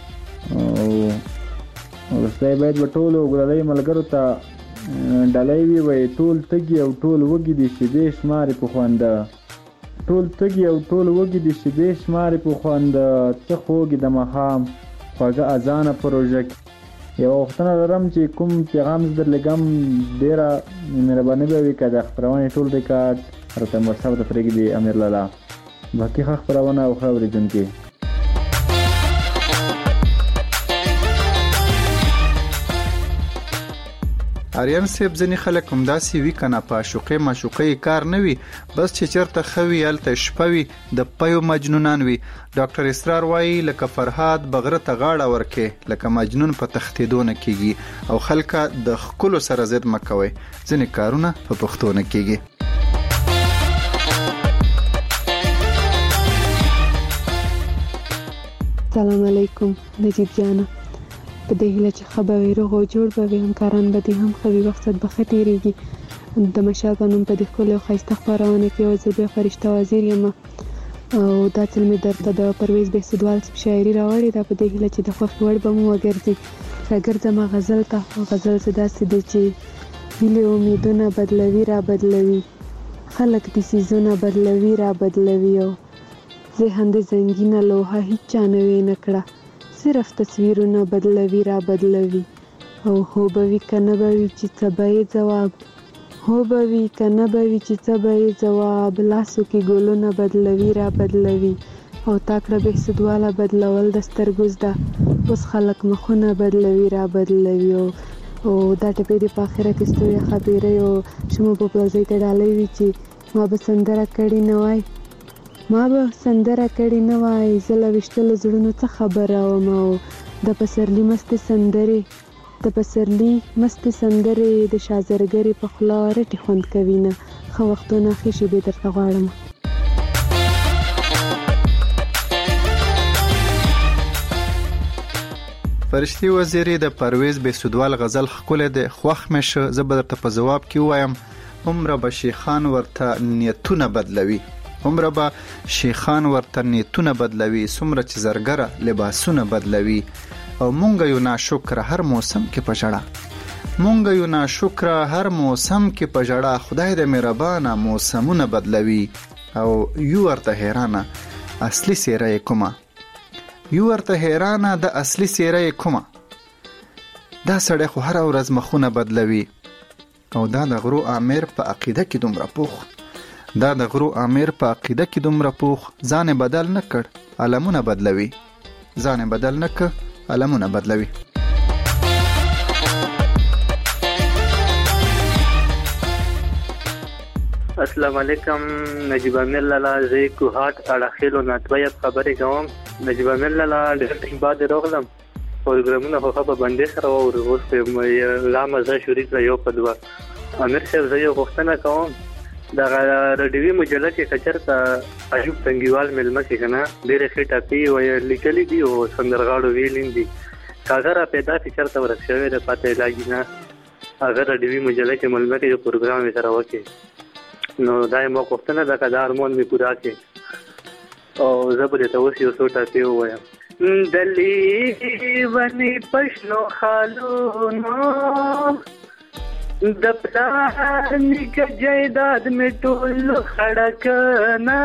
او وروستی باید به ټولو ګلالۍ ملګرو ته ډالۍ وي، وایي ټول تږي او ټول وږي دي شیدې شمارې په خونده، ټول تږي او ټول وږي د شیبې شمارې په خوند څه خوږې د ماښام خوږه اذانه پروژه کې یوه غوښتنه لرم چې کوم پیغام زه درلېږم ډېره مهرباني به وي که د خپرونې ټول ریکارډ راته وټساپ ته پرېږدي امیر لالا. باقي ښه خپرونه او ښه اورېدونکي. آریان صاحب ځینې خلک همداسې وي که نه په عاشقۍ معشوقۍ کار نه وي بس چې چېرته ښه وي هلته شپه وي د پیو مجنونان وي. ډاکټر اسرار وایي لکه فرهاد بغره ته غاړه ورکې لکه مجنون په تښتېدو نه کېږي او خلکه د ښکلو سره ضد مه کوئ ځینې کارونه په پښتو نه کېږي. سلام علیکم نجیب جانه، په دې هیله چې ښه به وي روغ او جوړ به وي همکاران به دې هم ښه وي وخت به ښه تېرېږي. د مشال په نوم په دې ښکلې او ښایسته خپرونه کې یو ځل بیا فرشته وزیر یم او دا ځل مې درته د پرویز بهسودوال صاحب شاعري راوړې ده په دې هیله چې د خوښې وړ به مو وګرځي. راګرځمه غزل ته. غزل څه داسې دی چې هیلې امیدونه بدلوي را بدلوي، خلک د څیزونه بدلوي را بدلوي او ذهن د زنګینه لوحه هیچ چا نوې نه کړه صرف تصویرونه بدلوي را بدلوي او هو به وي که نه به وي چې څه به یې جواب، هو به وي که نه به وي چې څه به یې جواب، لاسو کې ګلونه بدلوي را بدلوي او تا کړه بهسودواله بدلول د سترګو زده اوس خلک مخونه بدلوي را بدلوي او او دا ټپې دې په آخره کې ستویه خبرې او شمو په پلځۍ ته ډالۍ وي چې ما به سندره کړې نه وای ما به سندره کړې نه وای زه له ویشتلو زړونو څه خبره وم او د پسرلي مستې سندرې د پسرلي مستې سندرې د شازرګرې په خوله رټې خوند کوي نه ښه وختونه ښې شېبې درته غواړم. فرشتي وزیري د پرویز بهسودوال غزل ښکلی دی خوښ مې شه زه به درته په ځواب کې ووایم عمره به شیخان ورته نیتونه بدلوي عمره به شیخان ورته نیتونه بدلوي څومره چې زرګره لباسونه بدلوي او مونږ یو ناشکره هر موسم کې په ژړا مونږ یو ناشکره هر موسم کې په ژړا خدای دې مهربانه موسمونه بدلوي او یو ورته حیرانه اصلي څېره یې کومه یو ورته حیرانه د اصلي څېره یې کومه دا سړی خو هره ورځ مخونه بدلوي او دا د غرو امیر په عقیده کې دومره پوخ دا د غرو امیر په عقیده کې دومره پوخ ځان بدل نه کړ علمونه بدلوي ځان بدل نه کړ علمونه بدلوي. السلام علیکم نجیب امیر لالا زه کوهات اړخیلو ناتویب خبرې کوم. نجیب امیر لالا ډېر ټیم بعد راغلم پروګرامونه خو په باندې سره وره اوس په لا مزه شوري کړ یو په دوا امیر صاحب زه یو غوښتنه کوم د رډیوي مجله کې کچرته ایوب تنګیوال ملمه کې کنه ډېر ښه ټاپي وي لیکلي دي او سندرغاړو ویلین دي کاغره پیدا چې چرته ورښوي د پته لاګي نه هغه رډیوي مجله کې ملمه کې یو پروګرام یې سره وکړي نو دای مو غوښتنه د کدار مون می پورا کې او زه به ته اوس یو څو ټاپي وایم دلی ونی پښنو خالو نو د پلان کې جیداد می ټول خړکنا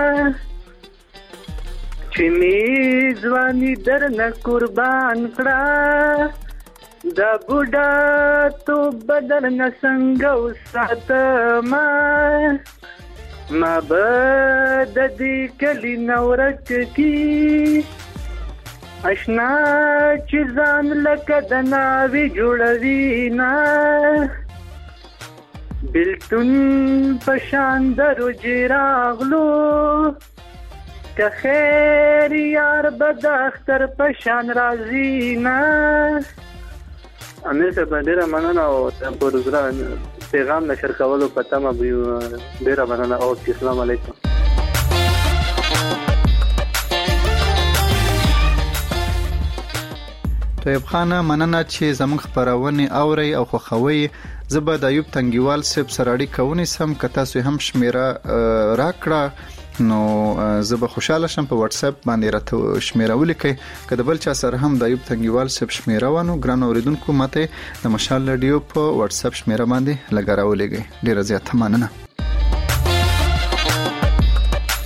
چې می ځواني درنه قربان کړه دا بوډا تو بدل نه څنګه وساتما ما بد دې کلی نورک کی اشنا چې ځان لکه د ناوی جوړوي نه بلتون پشان درو جراغلو که خیر یار بد اختر پشان رازی نه امیر صاحب ډیره مننه او پروګرام پیغام نشر کولو په تمه ډیره مننه او السلام علیکم. طیب خانه مننه چې زموږ خپرونې اوري او خوښوي زه به د ایوب تنګیوال صاحب سره اړیکه ونیسم که تاسو هم شمیره راکړه نو زه به خوشاله شم په واتس اپ باندې راته شمیره ولیکئ که د بل چا سره هم د ایوب تنګیوال صاحب شمیره وانو ګران اوریدونکو ماته د مشال رادیو په واتس اپ شمیره باندې لګا راولېږئ ډیره زیاته مننه.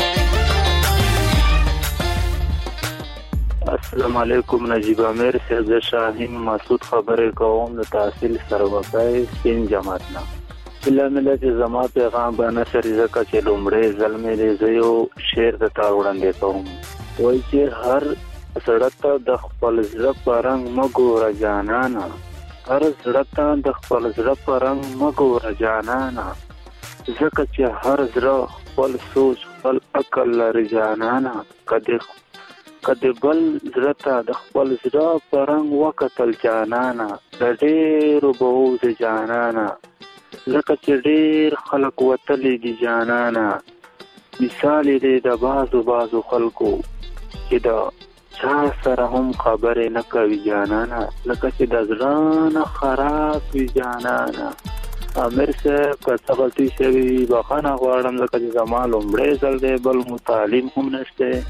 السلام علیکم نجیب امیر صاحب، زه شاهین مسعود خبرې کوم د تحصیل سروکای سپین جماعت نه. بله مله چې زما پیغام به نشر ځکه چې لومړی ځل مې دی زه یو شعر درته وړاندې کوم. وایي چې هر زړه ته د خپل زړه په رنګ مه ګوره جانانه، هر زړه ته د خپل زړه په رنګ مه ګوره جانانه، ځکه چې هر زړه خپل سوچ خپل عقل لري جانانه. کدی کدی بل زړه ته د خپل زړه په رنګ وکتل جانانه، د ډېرو به وځې جانانه، ځکه چې ډېر خلک وتلي دي جانانه. مثال یې دی د بعضو بعضو خلکو چې د چا سره هم خبرې نه کوي جانانه، لکه چې د زړه نه خراب وي جانانه. امیر صاحب که څه غلطي شوي بخښنه غواړم، ځکه چې زما لومړی ځل دی، بل مو تعلیم هم نشته.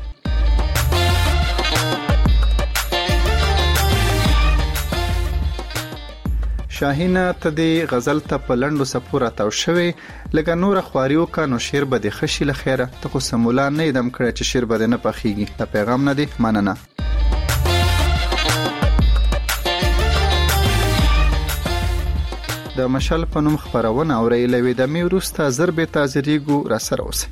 شاهینه ته د غزل ته په لنډو څپو راتاو شوې، لکه نوره خواري وکړه نو شعر به دې ښه شي له خیره. ته خو سمولا نه یې دم کړی چې شعر به دې نه پخېږي. دا پیغام نه دی، مننه. د مشال په نوم خپرونه اورئ، له ویدمې وروسته زر بېرته حاضرېږو، راسره اوسئ.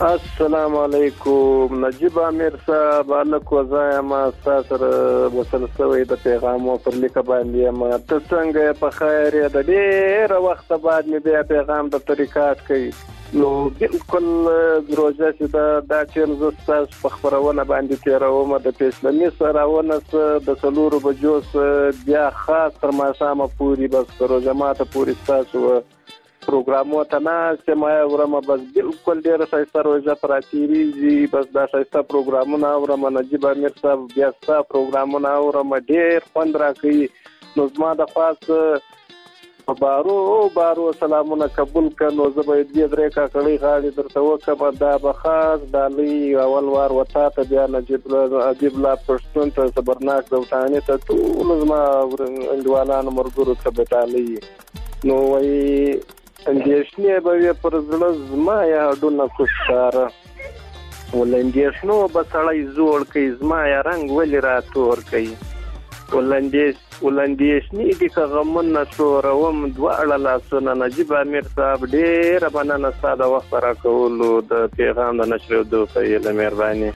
السلام علیکم. نجیب امیر صاحب الک وزای ما سره وصل شوی د پیغام پر لیک باندې ما ته څنګه په خیر د ډیر وخت بعد مې بیا پیغام د طریقات کوي نو بالکل روزه چې دا د چیرز استاد په خبرونه باندې تیروم د پیسلمي سراونه د څلورو بجو بیا خاص تر ما سامه پوری بس روزه ماته پوری تاسو پروګرامو ته نه سمه ورما بس بالکل ډیر سایسته روزه پراتيري بس دا سایسته پروګرامونه ورما نجیب امیر صاحب بیا ستا پروګرامونه ورما ډیر خوند راکړي نو زما د خاص بارو بارو سلامونه قبول کړو زه به دې درې کا کړي غاړي درته وکم دا به خاص دالي اول وار وتا ته بیا نجیب عجیب لا پښتون ته صبرناک دوتانی ته ټول زما اندوالان مرګورو ته بتالي نو وای اندیشنې به پر زړه زما یا ډونه خوشاره ولندیشنو به سړی زوړ کوي زما یا رنگ ولې راتور کوي ولندیش ولندیشنې دي که غمونه شوروم دواړه لاسونه نجیب امیر صاحب ډېره مننه ستا د وخت راکولو د پیغام د نشریدو ته له مهرباني.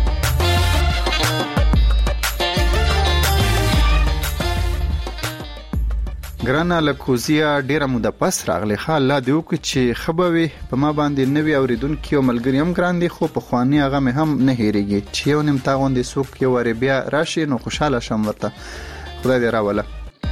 ګرانه لکوزیا ډیره موده پس راغلی خا الله دې وکړي چې خبوي په ما باندې نوی اوریدونکو او ملګری هم ګران دي خو په خواني هغه مې هم نه هېریږي چې یو نیم تا غوندې څوک یو وری بیا راشي نو خوشاله شم ورته خدای دې راوله.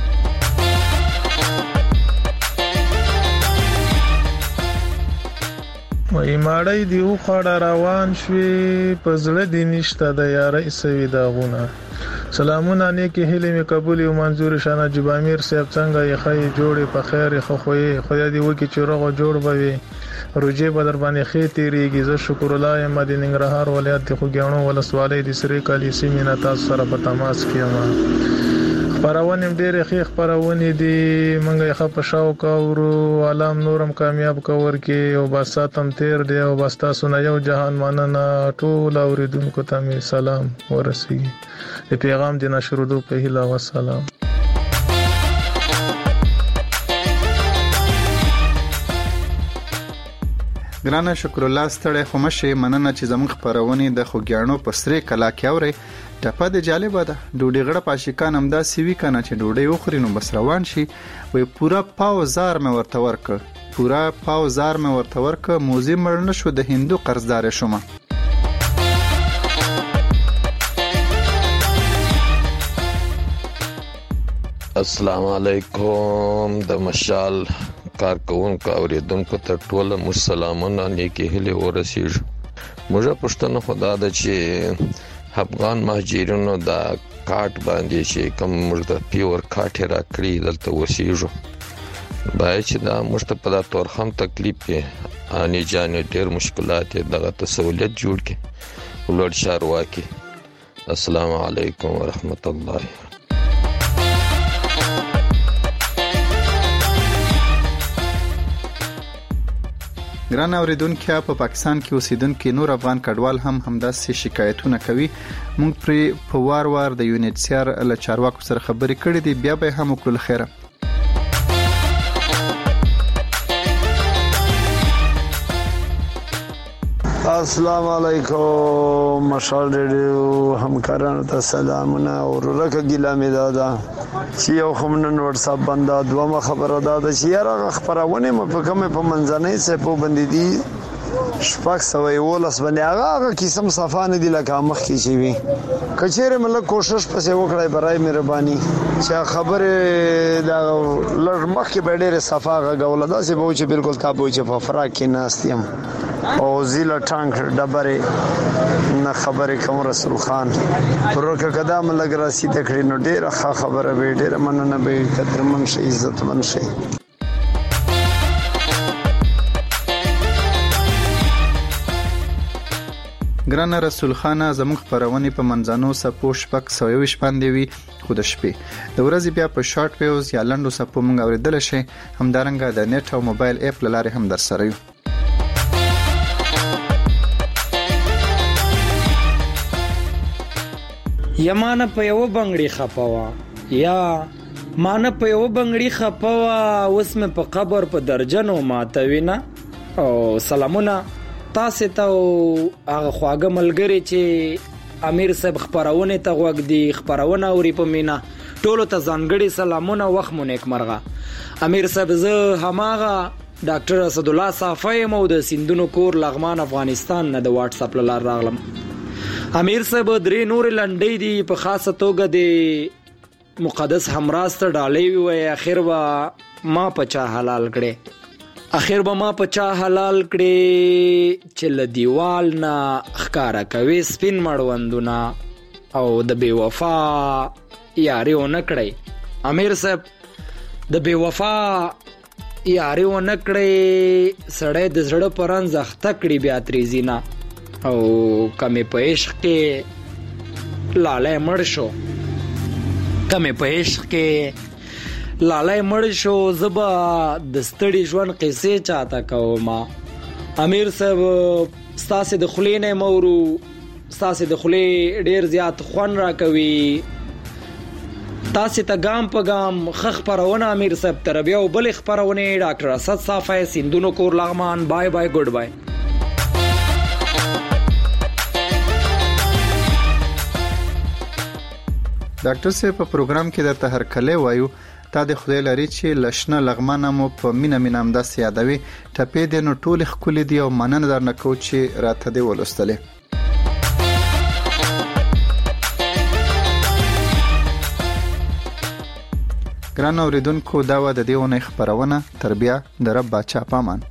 وای ماړی دی او خړه روان شوي په زړه دی نشته د یاري سوي داغونه سلامونه نیکی هیله می قبول او منظور شانه نجیب امیر صاحب څنګه یې خی جوړې په خیر خو خوې خدای دې وکړي چې روغ جوړ بوي روجه بدر باندې خې تیریږي زه شکر الله مدینه ننګرهار ولایت خو ګڼو ولسوالۍ د سری کالی سیمه تاسو سره په تماس کېم. خبرونه ډېرې ښې خبرونه دي مونږ یې خپ شاو کاورو علام نورم کامیاب کور کې او باساتم تیر دی او بس تاسو نه یو جهان مننه ټول اوریدونکو ته می سلام ورسیږي د پیغام د نشرودو په هیله و سلام. ګرانه شکر الله ستړی خو مشه مننه چې زموږ خبرونه د خوګیانو په سری کلا کې اوري ټپه د جالبه ده ډوډۍ غړه پاشکان همدا سیوی کنه چې ډوډۍ وخوري نو بس روان شي وي پورا پاوزار مې ورته ورک پورا پاوزار مې ورته ورک موزي مړ نه شو د هندو قرضدار شوم. السلام علیکم د مشال کارکونکو اوریدونکو ته ټول مسلمانانو نیکی هلي ورسیږي. موږ پښتنه خدا د چې افغان مهاجرینو د کارت باندې چې کوم مرده پیور کارت راکړي دلته وسیږو باید چې دا مشته تور هم تکلیف کې اني جانې ډېر مشکلات دغه تسهولیت جوړ کړي ولور شارواکي. السلام علیکم ورحمت الله. ګران اوریدونکو په پاکستان کې اوسیدونکو نور افغان کډوال هم همداسې شکایتونه کوي. موږ پر په وار وار د یونټ سي ار له چارواکو سره خبرې کړې دي بیا به هم وکړل خیره. السلام علیکم مشال ریډیو همکارانو ته سلامونه او ورکه ګیلا می دادا چې یو خمنن واتس اپ باندې دوه خبره دادا چې یاره خبرونه مې په کومه په منځنۍ څه په باندې دي شپږ سوې ولس باندې هغه قسم صفانه دي لکه مخ کې شي وي کچېره مله کوشش پسې وکړای برای مهرباني چې خبره دا لږ مخ کې ډېره صفاغه غول دا چې به چې بالکل تاسو چې په فرق کې ناستیم او زیله ټانک ډبره نه خبره کوم رسول خان ورکه قدم لګ راسي تکړه نو ډېره ښه خبره به ډېره مننه به قدرمن شي عزت من شي. ګران رسول خان زموږ خبرونه په منځانو سپو شپک سویوش باندې وی خود شپې د ورځې بیا په شارټ ویوز یا لنډو سپو مونږ اوریدل شي همدارنګه د نت او موبایل اپ لاره هم در سره یو. یمانه په یو بنگړی خپوا یا مانه په یو بنگړی خپوا اوس مې په قبر په درجنو ماتوینا او سلامونه تاسو ته هغه خواږه ملګری چې امیر صاحب خبرونه ته غوږ دی خبرونه اوري په مینا ټولو ته ځانګړي سلامونه وخت مو نیک مرغه. امیر صاحب زه هماغه ډاکټر اسد الله صافی مو د سیندونو کور لغمان افغانستان نه د واتس اپ لار راغلم. امیر صاحب درې نور لنډې دی په خاصه توګه د مقدس همراز ته ډالې وي اخر وا ما پچا حلال کړي اخر به ما پچا حلال کړي چې ل دیوال نه خکارا کوي سپین مړوندونه او د بے وفا یاري ونه کړی. امیر صاحب د بے وفا یاري ونه کړی سړی د زړه پران زخته کړي بیا تریزینا او کمې په عشق کې لاله مړ شو کمې په عشق کې لاله مړ شو زبا د ستړي ژوند قصې چاته کوما. امیر صاحب ستاسو د خلینې مورو ستاسو د خلې ډیر زیات خون را کوي تاسو ته ګام په ګام خخ پرونه امیر صاحب تر بیا بل خبرونه ډاکټر اسد صافی سیندونو کور لغمان بای بای ګډ بای. ډاکټر صاحب په پروګرام کې درته هر کله وایو تا د خدای لري چې لښنه لغمانه مو په مینا مینا هم داسې یادوي ټپې دې نو ټول خکولې دی او مننه درنه کو چې راته دی ولستلې. ګران اوریدونکو دا و د دې ونې خبرونه تر بیا د رب باچا پامان.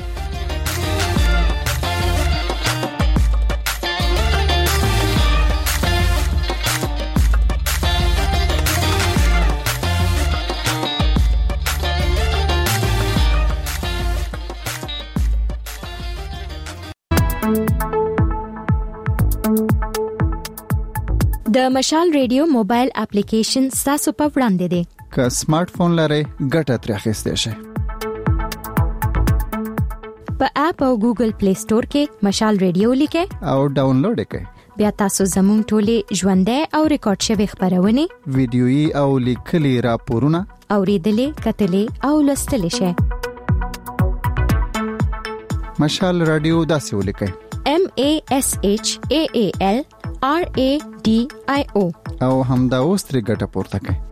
د مشال ریډیو موبایل اپلیکیشن تاسو په وړاندې دی. که سمارټ فون لرئ ګټه ترې اخیستی شئ. په اپ او ګوګل پلی سٹور کې مشال ریډیو لیکئ او ډاونلوډ یې کړئ. بیا تاسو زموږ ټولې ژوندۍ او ریکارډ شوی خبرونه ویډیويي او لیکلي راپورونه اوریدلې کتلې او لوستلې شئ. مشال رادیو داسې ولیکئ M A S H A A L R A D I O او همدا اوس ترې ګټه پورته کړئ.